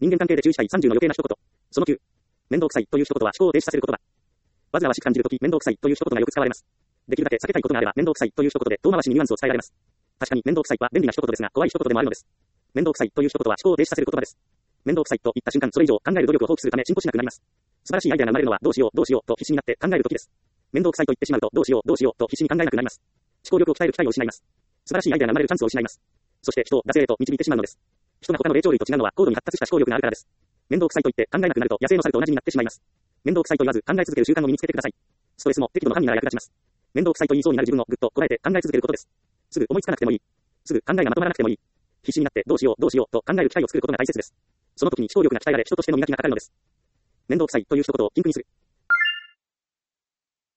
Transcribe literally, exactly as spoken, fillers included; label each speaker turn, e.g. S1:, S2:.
S1: 人間関係で注意したいさんじゅうの余計な一言。そのきゅう。面倒くさいという一言は思考を停止させる言葉。煩わしく感じるとき、面倒くさいという一言がよく使われます。できるだけ避けたいことがあれば、面倒くさいという一言で遠回しにニュアンスを伝えられます。確かに面倒くさいは便利な一言ですが、怖い一言でもあるのです。面倒くさいという一言は思考を停止させる言葉です。面倒くさいと言った瞬間、それ以上考える努力を放棄するため進歩しなくなります。素晴らしいアイデアが生まれるのはどうしようどうしようと必死になって考えるときです。面倒くさいと言ってしまうとどうしようどうしようと必死に考えなくなります。思考力を鍛える機会を失います。素晴らしいアイデアが生まれるチャンスを失います。そして人を惰性へと導いてしまうのです。人が他の霊長類と違うのは高度に発達した思考力があるからです。面倒くさいと言って考えなくなると野生の猿と同じになってしまいます。面倒くさいと言わず考え続ける習慣を身につけてください。ストレスも適度の管理なら役立ちます。面倒くさいと言いそうになる自分をぐっとこらえて考え続けることです。すぐ思いつかなくてもいい。すぐ考えがまとまらなくてもいい。必死になってどうしようどうしようと考える機会を作ることが大切です。その時に思考力が鍛えられ人としての磨きがかかるのです。面倒くさいという一言を禁句にする。